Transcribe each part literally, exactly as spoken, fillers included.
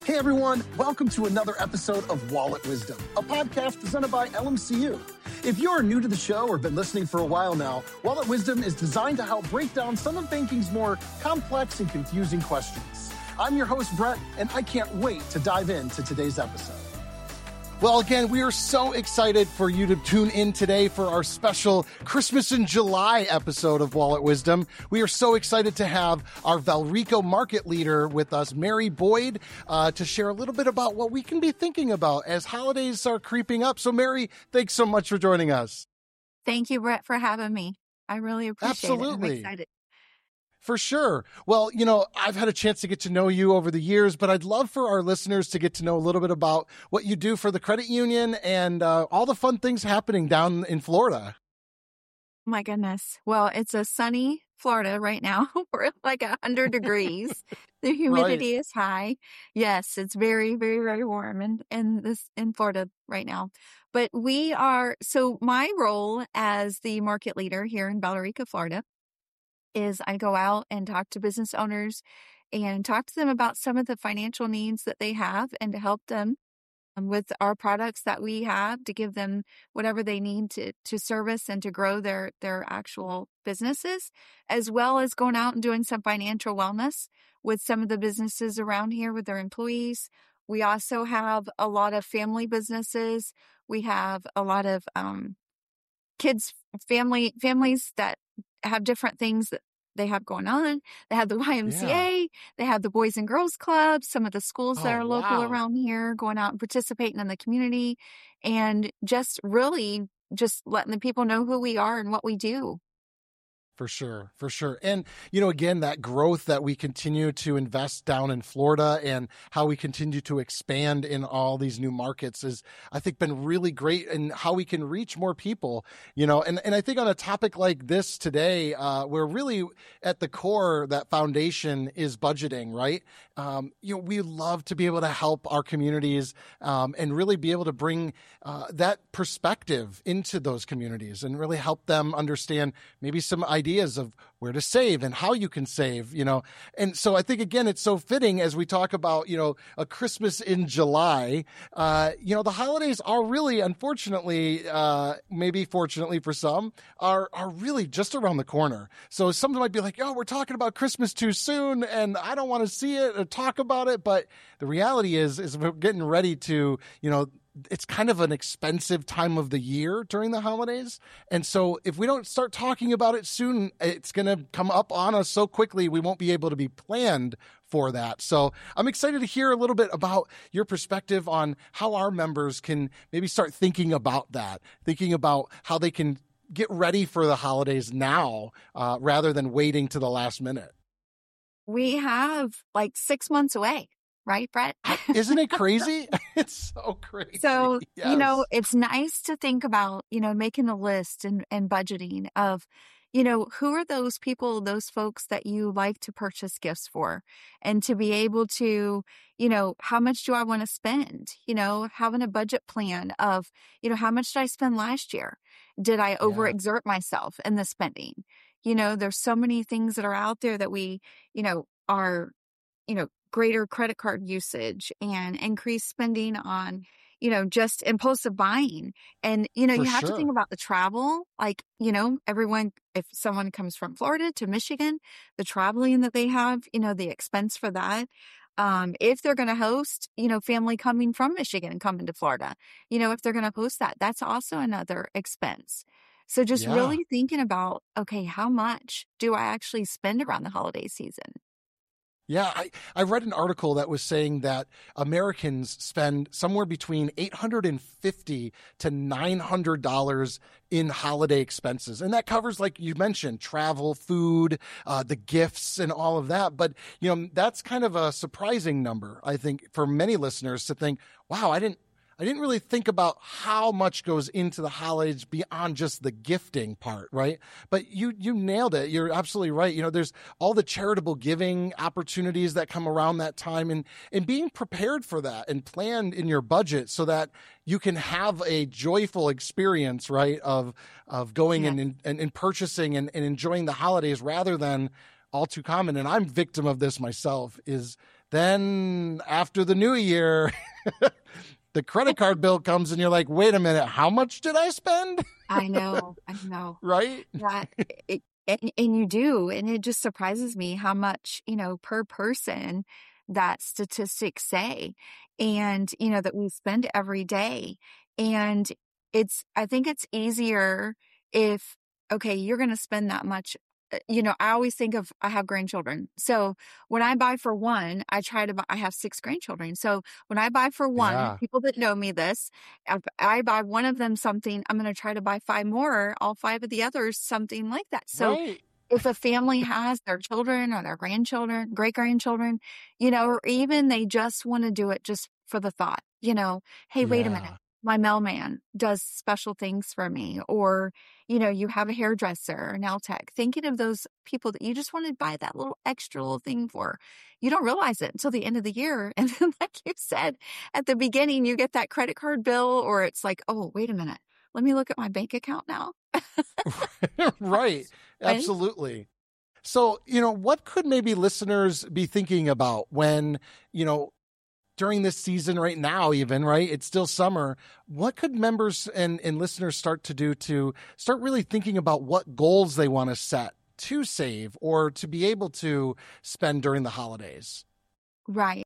Hey everyone, welcome to another episode of Wallet Wisdom, a podcast presented by L M C U. If you're new to the show or been listening for a while now, Wallet Wisdom is designed to help break down some of banking's more complex and confusing questions. I'm your host, Brett, and I can't wait to dive into today's episode. Well, again, we are so excited for you to tune in today for our special Christmas in July episode of Wallet Wisdom. We are so excited to have our Valrico market leader with us, Mary Boyd, uh, to share a little bit about what we can be thinking about as holidays are creeping up. So, Mary, thanks so much for joining us. Thank you, Brett, for having me. I really appreciate Absolutely. it. I'm excited. For sure. Well, you know, I've had a chance to get to know you over the years, but I'd love for our listeners to get to know a little bit about what you do for the credit union and uh, all the fun things happening down in Florida. My goodness. Well, it's a sunny Florida right now. We're at like one hundred degrees. The humidity right. is high. Yes, it's very, very, very warm in, in this in Florida right now. But we are, so my role as the market leader here in Valrico, Florida, is I go out and talk to business owners and talk to them about some of the financial needs that they have and to help them with our products that we have to give them whatever they need to, to service and to grow their, their actual businesses, as well as going out and doing some financial wellness with some of the businesses around here with their employees. We also have a lot of family businesses. We have a lot of um, kids, family families that have different things that they have going on. They have the Y M C A, yeah. They have the Boys and Girls Clubs, some of the schools that oh, are local wow. around here, going out and participating in the community, and just really just letting the people know who we are and what we do. For sure, for sure. And, you know, again, that growth that we continue to invest down in Florida and how we continue to expand in all these new markets is, I think, been really great in how we can reach more people, you know, and, and I think on a topic like this today, uh, we're really at the core, that foundation is budgeting, right? Um, you know, we love to be able to help our communities um, and really be able to bring uh, that perspective into those communities and really help them understand maybe some ideas ideas of where to save and how you can save, you know. And so I think, again, it's so fitting as we talk about, you know, a Christmas in July. Uh, you know, the holidays are really, unfortunately, uh, maybe fortunately for some, are are really just around the corner. So someone might be like, oh, we're talking about Christmas too soon and I don't want to see it or talk about it. But the reality is, is we're getting ready to, you know, it's kind of an expensive time of the year during the holidays. And so if we don't start talking about it soon, it's going to come up on us so quickly, we won't be able to be planned for that. So I'm excited to hear a little bit about your perspective on how our members can maybe start thinking about that, thinking about how they can get ready for the holidays now uh, rather than waiting to the last minute. We have like six months away. Right, Brett? Isn't it crazy? It's so crazy. So, yes. you know, it's nice to think about, you know, making a list and, and budgeting of, you know, who are those people, those folks that you like to purchase gifts for, and to be able to, you know, how much do I want to spend? You know, having a budget plan of, you know, how much did I spend last year? Did I overexert yeah. myself in the spending? You know, there's so many things that are out there that we, you know, are, you know, greater credit card usage and increased spending on, you know, just impulsive buying. And, you know, For you have sure. to think about the travel, like, you know, everyone, if someone comes from Florida to Michigan, the traveling that they have, you know, the expense for that. Um, if they're going to host, you know, family coming from Michigan and coming to Florida, you know, if they're going to host that, that's also another expense. So just Yeah. really thinking about, okay, how much do I actually spend around the holiday season? Yeah, I, I read an article that was saying that Americans spend somewhere between eight hundred fifty to nine hundred dollars in holiday expenses. And that covers, like you mentioned, travel, food, uh, the gifts and all of that. But, you know, that's kind of a surprising number, I think, for many listeners to think, wow, I didn't I didn't really think about how much goes into the holidays beyond just the gifting part, right? But you you nailed it. You're absolutely right. You know, there's all the charitable giving opportunities that come around that time, and and being prepared for that and planned in your budget so that you can have a joyful experience, right, of of going Yeah. and, and and purchasing and, and enjoying the holidays rather than all too common, and I'm victim of this myself, is then after the new year, the credit card bill comes and you're like, wait a minute, how much did I spend? I know, I know. Right? That it, and, and you do. And it just surprises me how much, you know, per person that statistics say, and, you know, that we spend every day. And it's, I think it's easier if, okay, you're going to spend that much. uh, You know, I always think of, I have grandchildren. So when I buy for one, I try to buy, I have six grandchildren. So when I buy for one, Yeah. people that know me this, if I buy one of them something, I'm going to try to buy five more, all five of the others, something like that. So Right. if a family has their children or their grandchildren, great grandchildren, you know, or even they just want to do it just for the thought, you know, hey, wait a minute. Yeah. My mailman does special things for me. Or, you know, you have a hairdresser, a nail tech, thinking of those people that you just want to buy that little extra little thing for. You don't realize it until the end of the year. And then, like you said, at the beginning, you get that credit card bill, or it's like, oh, wait a minute. Let me look at my bank account now. Right. Right? Absolutely. So, you know, what could maybe listeners be thinking about when, you know, during this season right now, even, right? It's still summer. What could members and, and listeners start to do to start really thinking about what goals they want to set to save or to be able to spend during the holidays? Right.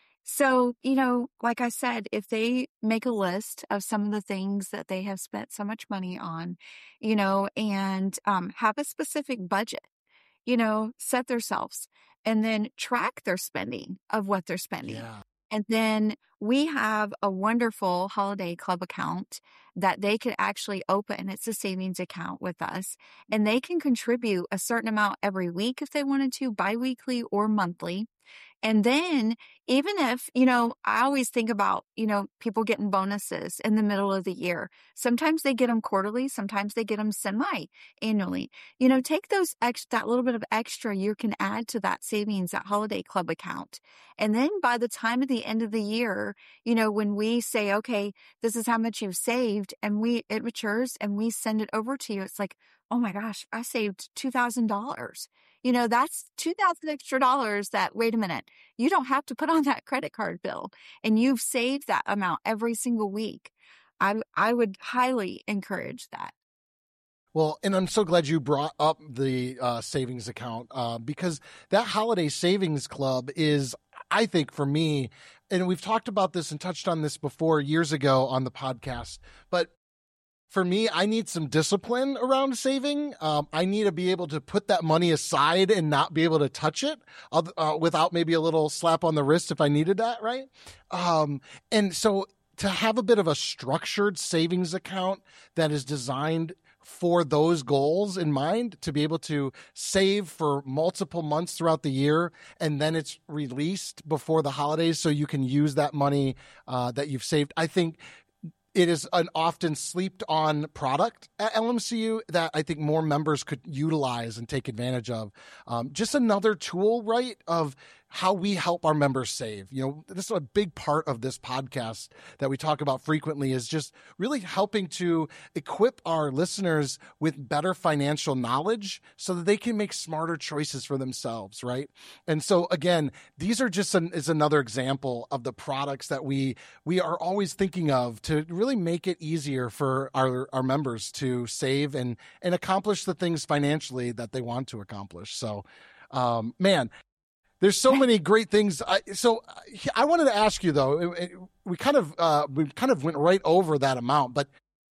So, you know, like I said, if they make a list of some of the things that they have spent so much money on, you know, and um, have a specific budget, you know, set themselves and then track their spending of what they're spending. Yeah. And then we have a wonderful holiday club account that they could actually open. It's a savings account with us, and they can contribute a certain amount every week if they wanted to, biweekly or monthly. And then even if, you know, I always think about, you know, people getting bonuses in the middle of the year. Sometimes they get them quarterly. Sometimes they get them semi-annually. You know, take those ex- that little bit of extra you can add to that savings, that holiday club account. And then by the time of the end of the year, you know, when we say, okay, this is how much you've saved, and we, it matures and we send it over to you, it's like, oh my gosh, I saved two thousand dollars. You know, that's two thousand extra dollars that, wait a minute, you don't have to put on that credit card bill, and you've saved that amount every single week. I, I would highly encourage that. Well, and I'm so glad you brought up the uh, savings account uh, because that holiday savings club is, I think for me, and we've talked about this and touched on this before years ago on the podcast, but for me, I need some discipline around saving. Um, I need to be able to put that money aside and not be able to touch it uh, without maybe a little slap on the wrist if I needed that, right? Um, and so to have a bit of a structured savings account that is designed for those goals in mind, to be able to save for multiple months throughout the year, and then it's released before the holidays so you can use that money uh, that you've saved. I think it is an often slept on product at L M C U that I think more members could utilize and take advantage of. Um, just another tool, right, of how we help our members save. You know, this is a big part of this podcast that we talk about frequently, is just really helping to equip our listeners with better financial knowledge so that they can make smarter choices for themselves, right? And so again, these are just an, is another example of the products that we we are always thinking of to really make it easier for our, our members to save and and accomplish the things financially that they want to accomplish. So um, man, there's so many great things. I, so I wanted to ask you though, it, it, we kind of uh, we kind of went right over that amount, but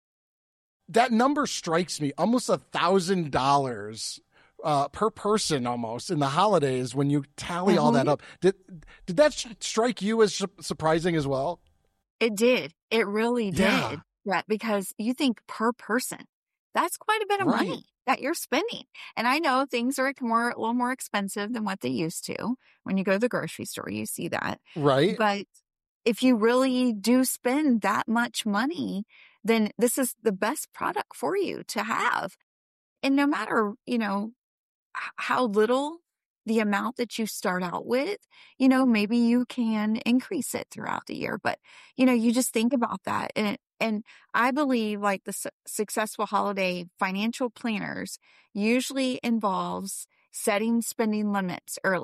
that number strikes me, almost a thousand dollars uh, per person, almost in the holidays when you tally all that up. Did did that strike you as su- surprising as well? It did. It really did. Yeah. Right, because you think per person, that's quite a bit of Right. money that you're spending. And I know things are more, a little more expensive than what they used to. When you go to the grocery store, you see that. Right. But if you really do spend that much money, then this is the best product for you to have. And no matter, you know, h- how little the amount that you start out with, you know, maybe you can increase it throughout the year. But, you know, you just think about that. And, and I believe like the su- successful holiday financial planners usually involves setting spending limits early.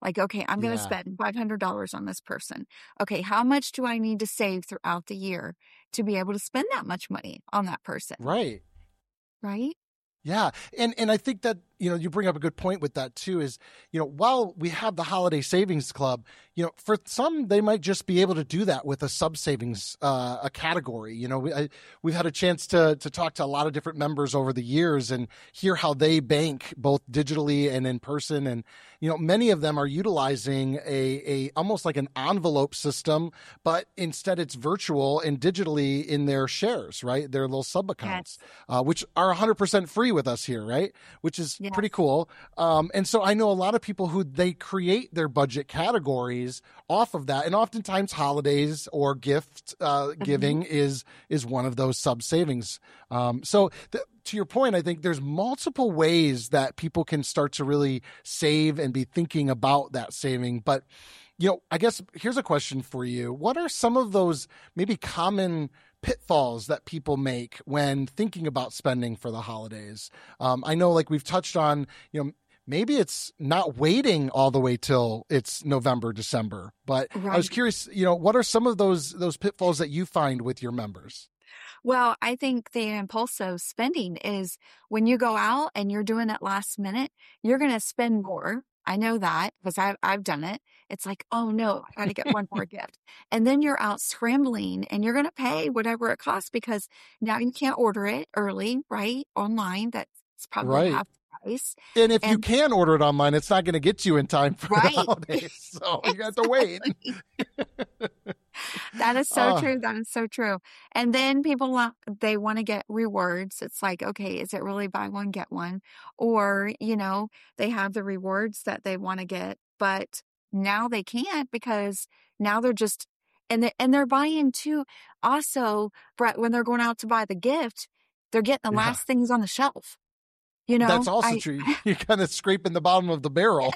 Like, okay, I'm going to Yeah. spend five hundred dollars on this person. Okay, how much do I need to save throughout the year to be able to spend that much money on that person? Right. Right? Yeah. And and I think that, you know, you bring up a good point with that too, is, you know, while we have the Holiday Savings Club, you know, for some, they might just be able to do that with a sub savings, uh, a category. You know, we, I, we've had a chance to to talk to a lot of different members over the years and hear how they bank both digitally and in person. And, you know, many of them are utilizing a, a almost like an envelope system, but instead it's virtual and digitally in their shares, right? Their little sub accounts, Yes. uh, which are one hundred percent free with us here, right? Which is Yes. pretty cool. Um, and so I know a lot of people who they create their budget categories off of that. And oftentimes holidays or gift uh, Mm-hmm. giving is is one of those sub savings. Um, so th- to your point, I think there's multiple ways that people can start to really save and be thinking about that saving. But, you know, I guess here's a question for you. What are some of those maybe common pitfalls that people make when thinking about spending for the holidays? Um, I know, like we've touched on, you know, maybe it's not waiting all the way till it's November, December, but I was Right. curious, you know, what are some of those, those pitfalls that you find with your members? Well, I think the impulsive spending is when you go out and you're doing it last minute, you're going to spend more. I know that because I've, I've done it. It's like, oh no, I got to get one more gift. And then you're out scrambling and you're going to pay whatever it costs because now you can't order it early, right? Online. That's probably Right. half the price. And if you And can order it online, it's not going to get you in time for the right. holidays. So you got to wait. Exactly. That is so Uh, true. That is so true. And then people want, they want to get rewards. It's like, okay, is it really buy one, get one? Or, you know, they have the rewards that they want to get, but now they can't because now they're just, and they, and they're buying too. Also, Brett, when they're going out to buy the gift, they're getting the yeah, last things on the shelf. You that's know, also I, true. You're kind of scraping the bottom of the barrel.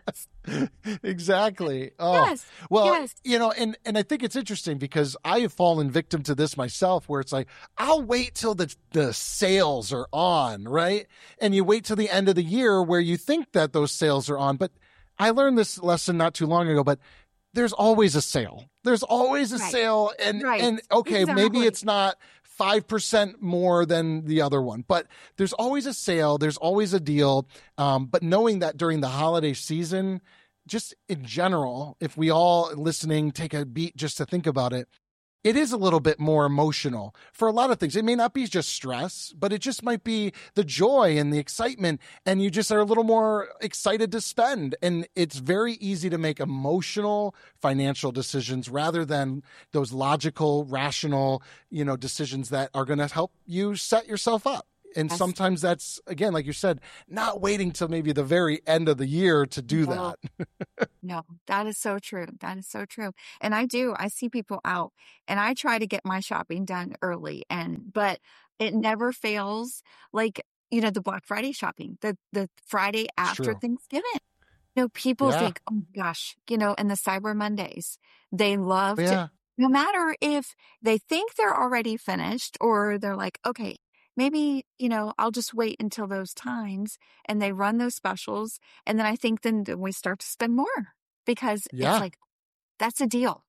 yes, Exactly. Oh, yes, well, yes. you know, and, and I think it's interesting because I have fallen victim to this myself where it's like, I'll wait till the, the sales are on, right? And you wait till the end of the year where you think that those sales are on. But I learned this lesson not too long ago, but there's always a sale. There's always a Right, sale. And, right. and okay, maybe Exactly. it's not five percent more than the other one, but there's always a sale. There's always a deal. Um, but knowing that during the holiday season, just in general, if we all listening take a beat just to think about it, it is a little bit more emotional for a lot of things. It may not be just stress, but it just might be the joy and the excitement. And you just are a little more excited to spend. And it's very easy to make emotional financial decisions rather than those logical, rational, you know, decisions that are going to help you set yourself up. And Yes. sometimes that's, again, like you said, not waiting till maybe the very end of the year to do No, that. no, that is so true. That is so true. And I do, I see people out and I try to get my shopping done early and, but it never fails. Like, you know, the Black Friday shopping, the, the Friday It's after true. Thanksgiving. You know, people Yeah. think, oh my gosh, you know, and the Cyber Mondays, they love to, Yeah. no matter if they think they're already finished or they're like, okay, maybe, you know, I'll just wait until those times and they run those specials. And then I think then we start to spend more because it's Yeah. like, that's a deal.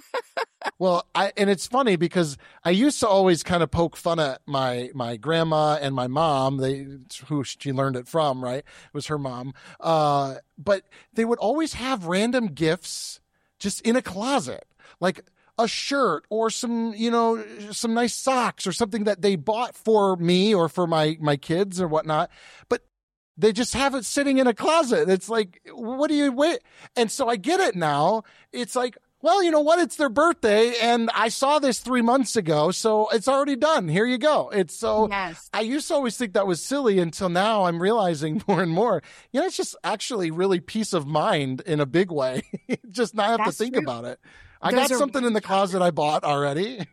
Well, I and it's funny because I used to always kind of poke fun at my my grandma and my mom. They who she learned it from, right? It was her mom. Uh, but they would always have random gifts just in a closet, like a shirt or some, you know, some nice socks or something that they bought for me or for my my kids or whatnot. But they just have it sitting in a closet. It's like, what do you wait? And so I get it now. It's like, well, you know what? It's their birthday and I saw this three months ago. So it's already done. Here you go. It's so Yes. I used to always think that was silly until now I'm realizing more and more, you know, it's just actually really peace of mind in a big way. Just not have to That's think true. about it. I Those got are something in the closet I bought already.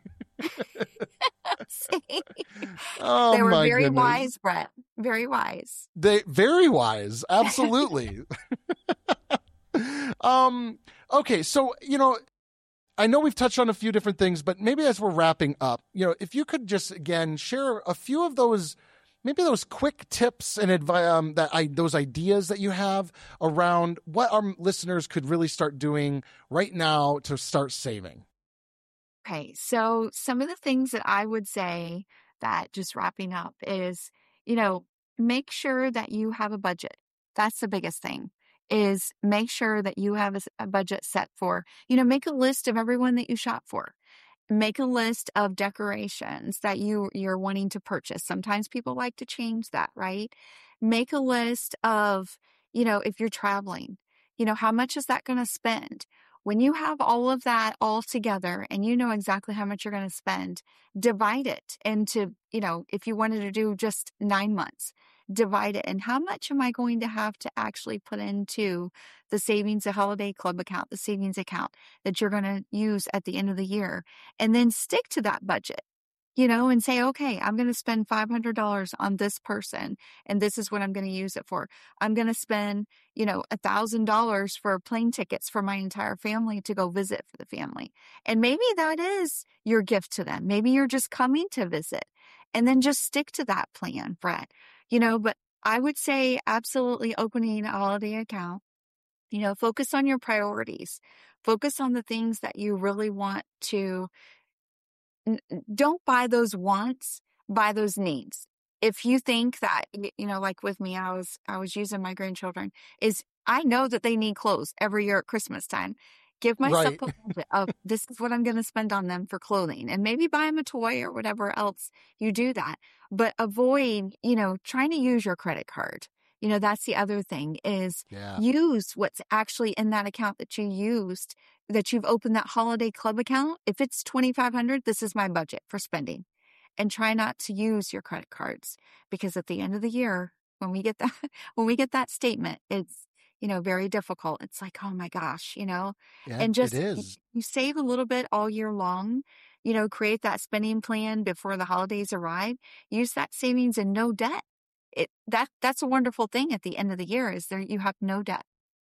See? Oh They were my very goodness. wise, Brett. Very wise. They very wise. Absolutely. um, okay. So, you know, I know we've touched on a few different things, but maybe as we're wrapping up, you know, if you could just again share a few of those maybe those quick tips and advice, um, that I, those ideas that you have around what our listeners could really start doing right now to start saving. Okay, so some of the things that I would say, that just wrapping up, is, you know, make sure that you have a budget. That's the biggest thing, is make sure that you have a, a budget set for, you know, make a list of everyone that you shop for. Make a list of decorations that you, you're wanting to purchase. Sometimes people like to change that, right? Make a list of, you know, if you're traveling, you know, how much is that going to spend? When you have all of that all together and you know exactly how much you're going to spend, divide it into, you know, if you wanted to do just nine months, divide it. And how much am I going to have to actually put into the savings, the holiday club account, the savings account that you're going to use at the end of the year? And then stick to that budget, you know, and say, okay, I'm going to spend five hundred dollars on this person, and this is what I'm going to use it for. I'm going to spend, you know, one thousand dollars for plane tickets for my entire family to go visit for the family. And maybe that is your gift to them. Maybe you're just coming to visit, and then just stick to that plan, Brett. You know, but I would say absolutely opening a holiday account. You know, focus on your priorities. Focus on the things that you really want to. Don't buy those wants, buy those needs. If you think that, you know, like with me, I was, I was using my grandchildren, is I know that they need clothes every year at Christmas time. Give myself Right. a budget of, this is what I'm going to spend on them for clothing, and maybe buy them a toy or whatever else you do that. But avoid, you know, trying to use your credit card. You know, that's the other thing, is Yeah. use what's actually in that account that you used, that you've opened that holiday club account. If it's twenty-five hundred dollars, this is my budget for spending. And try not to use your credit cards, because at the end of the year, when we get that, when we get that statement, it's, you know, very difficult. It's like, oh my gosh, you know, Yeah, and it just, is. you save a little bit all year long, you know, create that spending plan before the holidays arrive, use that savings and no debt. It, that, that's a wonderful thing at the end of the year, is there, you have no debt.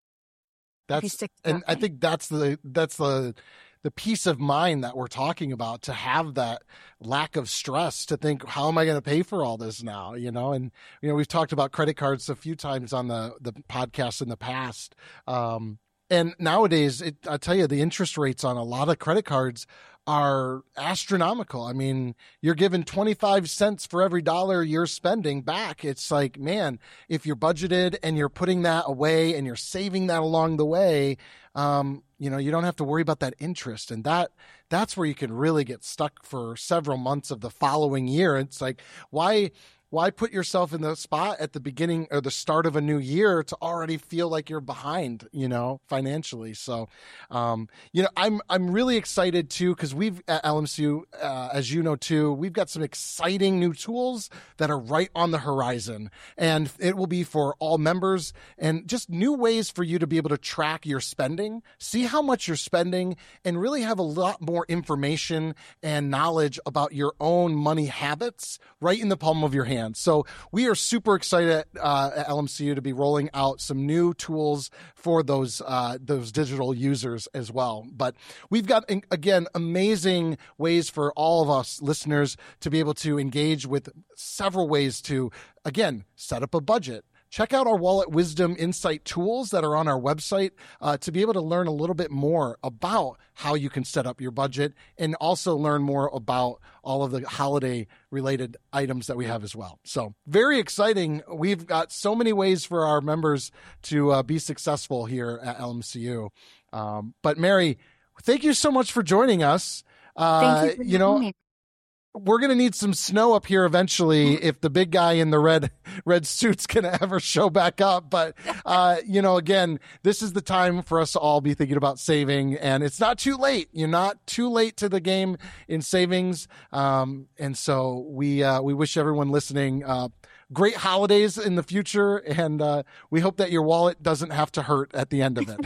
If you That's, stick to and that I plan. think that's the, that's the, the peace of mind that we're talking about, to have that lack of stress, to think, how am I going to pay for all this now? You know, and, you know, we've talked about credit cards a few times on the, the podcast in the past. Um, and nowadays, it, I tell you, the interest rates on a lot of credit cards are astronomical. I mean, you're given twenty-five cents for every dollar you're spending back. It's like, man, if you're budgeted and you're putting that away and you're saving that along the way, um, you know, you don't have to worry about that interest. And that, that's where you can really get stuck for several months of the following year. It's like, why, why put yourself in the spot at the beginning or the start of a new year to already feel like you're behind, you know, financially? So, um, you know, I'm, I'm really excited too, because we've at L M C U, uh, as you know too, we've got some exciting new tools that are right on the horizon, and it will be for all members, and just new ways for you to be able to track your spending, see how much you're spending, and really have a lot more information and knowledge about your own money habits right in the palm of your hand. So we are super excited uh, at L M C U to be rolling out some new tools for those uh, those digital users as well. But we've got, again, amazing ways for all of us listeners to be able to engage with several ways to, again, set up a budget. Check out our Wallet Wisdom Insight tools that are on our website uh, to be able to learn a little bit more about how you can set up your budget, and also learn more about all of the holiday related items that we have as well. So very exciting. We've got so many ways for our members to uh, be successful here at L M C U. Um, but Mary, thank you so much for joining us. Uh, Thank you for you know, me. We're going to need some snow up here eventually if the big guy in the red red suit's going to ever show back up. But, uh, you know, again, this is the time for us to all be thinking about saving, and it's not too late. You're not too late to the game in savings. Um, and so we uh, we wish everyone listening uh, great holidays in the future, and uh, we hope that your wallet doesn't have to hurt at the end of it.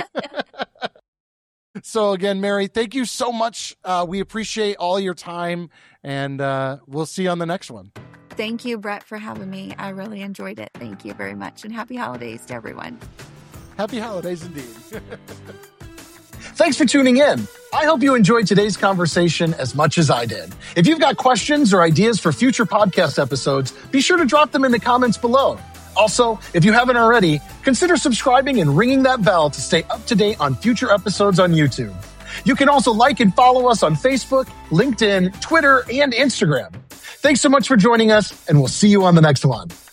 So again, Mary, thank you so much. Uh, we appreciate all your time, and uh, we'll see you on the next one. Thank you, Brett, for having me. I really enjoyed it. Thank you very much, and happy holidays to everyone. Happy holidays indeed. Thanks for tuning in. I hope you enjoyed today's conversation as much as I did. If you've got questions or ideas for future podcast episodes, be sure to drop them in the comments below. Also, if you haven't already, consider subscribing and ringing that bell to stay up to date on future episodes on YouTube. You can also like and follow us on Facebook, LinkedIn, Twitter, and Instagram. Thanks so much for joining us, and we'll see you on the next one.